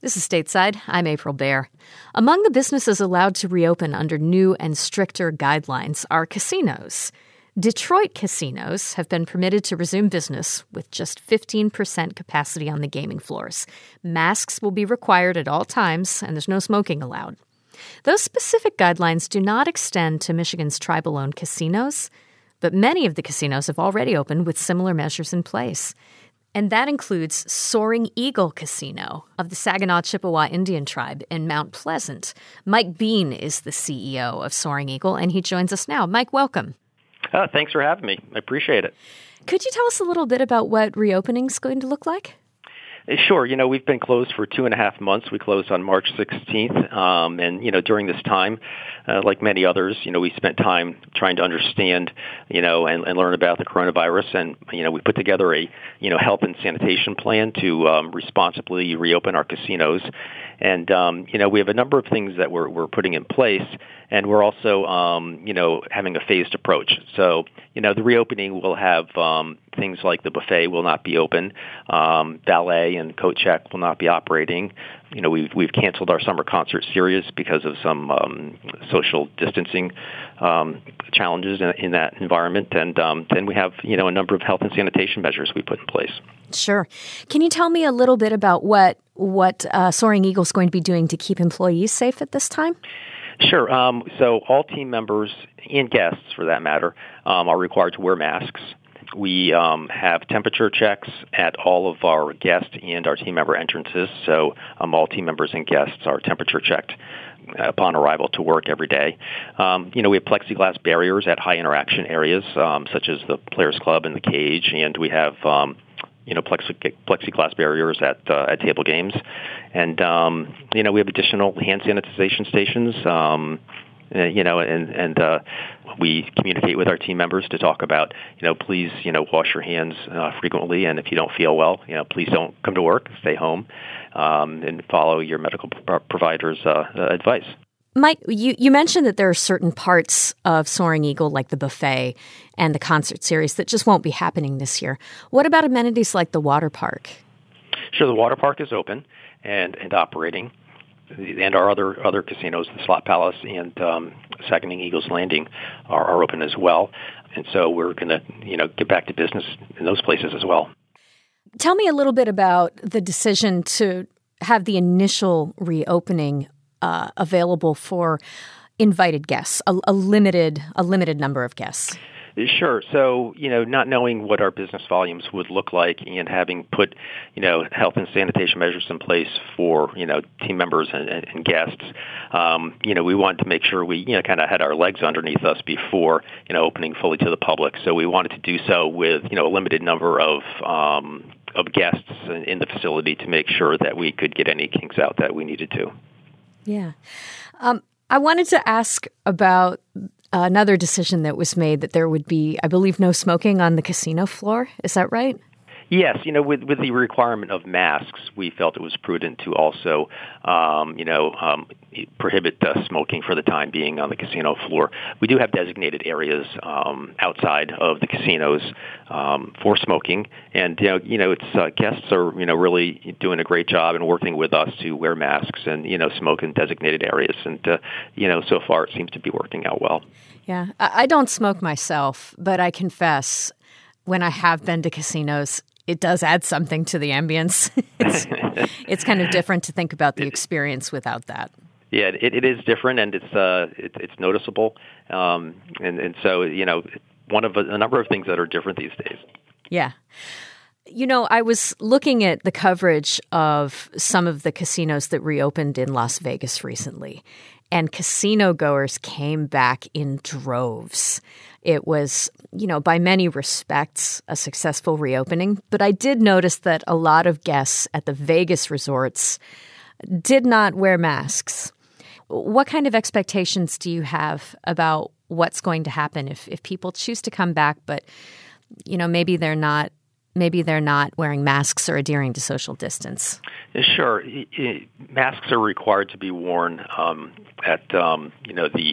This is Stateside. I'm April Baer. Among the businesses allowed to reopen under new and stricter guidelines are casinos. Detroit casinos have been permitted to resume business with just 15% capacity on the gaming floors. Masks will be required at all times, and there's no smoking allowed. Those specific guidelines do not extend to Michigan's tribal-owned casinos, but many of the casinos have already opened with similar measures in place. And that includes Soaring Eagle Casino of the Saginaw-Chippewa Indian Tribe in Mount Pleasant. Mike Bean is the CEO of Soaring Eagle, and he joins us now. Mike, welcome. Thanks for having me. I appreciate it. Could you tell us a little bit about what reopening is going to look like? Sure. We've been closed for 2.5 months. We closed on March 16th. And during this time, like many others, we spent time trying to understand, and learn about the coronavirus. And, we put together a, health and sanitation plan to responsibly reopen our casinos. And, we have a number of things that we're putting in place. And we're also, having a phased approach. So, the reopening will have things like the buffet will not be open. Ballet and coat check will not be operating. We've canceled our summer concert series because of some social distancing challenges in that environment. And then we have, a number of health and sanitation measures we put in place. Sure. Can you tell me a little bit about what Soaring Eagle is going to be doing to keep employees safe at this time? Sure. So all team members and guests, for that matter, are required to wear masks. We have temperature checks at all of our guest and our team member entrances. So all team members and guests are temperature checked upon arrival to work every day. We have plexiglass barriers at high interaction areas, such as the Players Club and the cage, and we have plexiglass barriers at table games, and we have additional hand sanitization stations. We communicate with our team members to talk about, please, wash your hands frequently, and if you don't feel well, please don't come to work, stay home, and follow your medical provider's advice. Mike, you mentioned that there are certain parts of Soaring Eagle, like the buffet and the concert series, that just won't be happening this year. What about amenities like the water park? Sure, the water park is open and operating, and our other casinos, the Slot Palace and Saginaw Eagles Landing, are open as well. And so we're going to, get back to business in those places as well. Tell me a little bit about the decision to have the initial reopening available for invited guests, a limited number of guests. Sure. So, not knowing what our business volumes would look like and having put, health and sanitation measures in place for, team members and guests, we wanted to make sure we, kind of had our legs underneath us before, opening fully to the public. So we wanted to do so with, a limited number of guests in the facility to make sure that we could get any kinks out that we needed to. Yeah. I wanted to ask about another decision that was made that there would be, I believe, no smoking on the casino floor. Is that right? Yes. With the requirement of masks, we felt it was prudent to also, prohibit smoking for the time being on the casino floor. We do have designated areas outside of the casinos for smoking, and it's guests are really doing a great job and working with us to wear masks and smoke in designated areas, and so far it seems to be working out well. Yeah, I don't smoke myself, but I confess, when I have been to casinos, it does add something to the ambience. It's kind of different to think about the experience without that. Yeah, it is different, and it's noticeable, and so one of a number of things that are different these days. Yeah. I was looking at the coverage of some of the casinos that reopened in Las Vegas recently, and casino goers came back in droves. It was, by many respects, a successful reopening, but I did notice that a lot of guests at the Vegas resorts did not wear masks. What kind of expectations do you have about what's going to happen if people choose to come back, but, maybe they're not wearing masks or adhering to social distance? Sure. Masks are required to be worn at the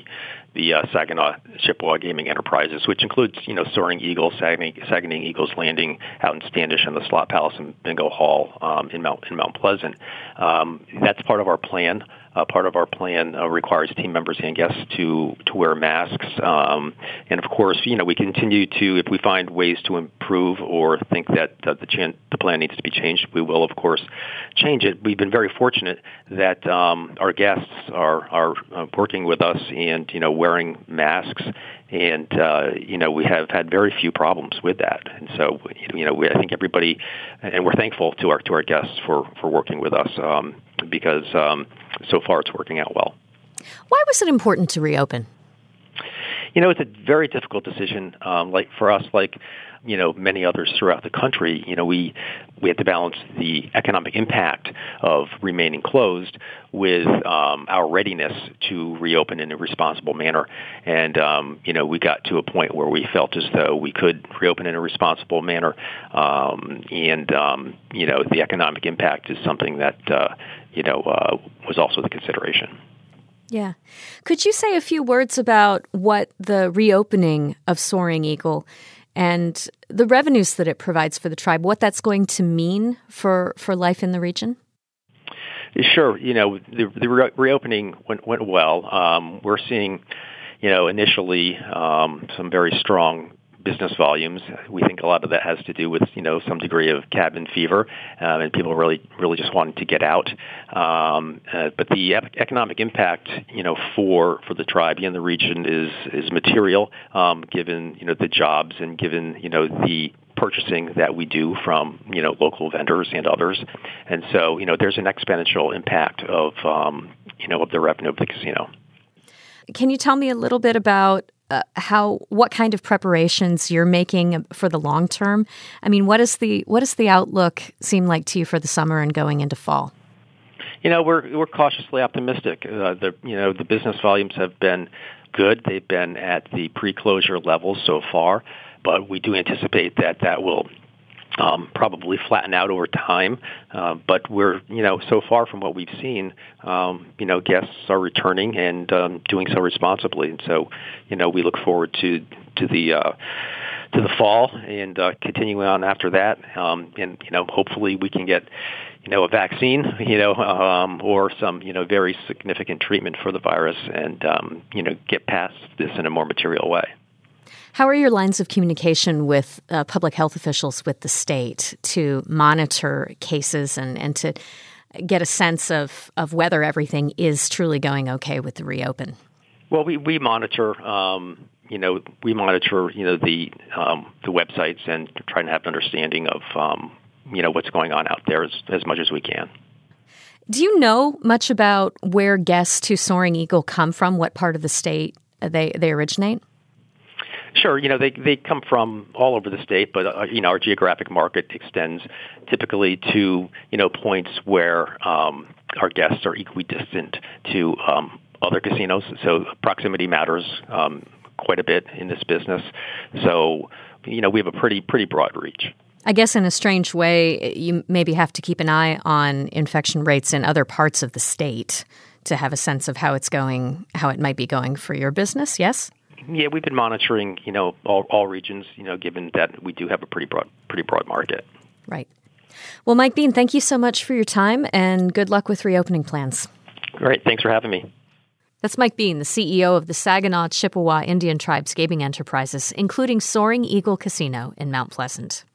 the Saginaw Chippewa Gaming Enterprises, which includes, Soaring Eagle, Saguenay Eagles Landing out in Standish, and the Slot Palace and Bingo Hall in Mount Pleasant. That's part of our plan. Part of our plan requires team members and guests to wear masks. And of course, we continue to, if we find ways to improve or think that the plan needs to be changed, we will, of course, change it. We've been very fortunate that our guests are working with us and, wearing masks. And, we have had very few problems with that. And so, I think everybody, and we're thankful to our guests for working with us because so far it's working out well. Why was it important to reopen? It's a very difficult decision, for us, many others throughout the country. We had to balance the economic impact of remaining closed with our readiness to reopen in a responsible manner. And, we got to a point where we felt as though we could reopen in a responsible manner. The economic impact is something that, was also the consideration. Yeah. Could you say a few words about what the reopening of Soaring Eagle and the revenues that it provides for the tribe, what that's going to mean for life in the region? Sure. The reopening went well. We're seeing, initially some very strong business volumes. We think a lot of that has to do with, some degree of cabin fever, and people really just wanting to get out. But the economic impact, for the tribe and the region is material, given, the jobs and given, the purchasing that we do from, local vendors and others. And so, there's an exponential impact of the revenue of the casino. Can you tell me a little bit about what kind of preparations you're making for the long term? I mean, what does the outlook seem like to you for the summer and going into fall? We're cautiously optimistic. The business volumes have been good. They've been at the pre-closure levels so far, but we do anticipate that will probably flatten out over time. But we're, so far from what we've seen, guests are returning and doing so responsibly. And so, we look forward to the fall and continuing on after that. And, hopefully we can get, a vaccine, or some, very significant treatment for the virus and, get past this in a more material way. How are your lines of communication with public health officials with the state to monitor cases and to get a sense of whether everything is truly going okay with the reopen? Well, we monitor, the websites and trying to have an understanding of, what's going on out there as much as we can. Do you know much about where guests to Soaring Eagle come from? What part of the state they originate? Sure. They come from all over the state, but, our geographic market extends typically to, points where our guests are equidistant to other casinos. So proximity matters quite a bit in this business. So, we have a pretty broad reach. I guess in a strange way, you maybe have to keep an eye on infection rates in other parts of the state to have a sense of how it might be going for your business, yes? Yeah, we've been monitoring, all regions, given that we do have a pretty broad market. Right. Well, Mike Bean, thank you so much for your time and good luck with reopening plans. Great. Thanks for having me. That's Mike Bean, the CEO of the Saginaw Chippewa Indian Tribes Gaming Enterprises, including Soaring Eagle Casino in Mount Pleasant.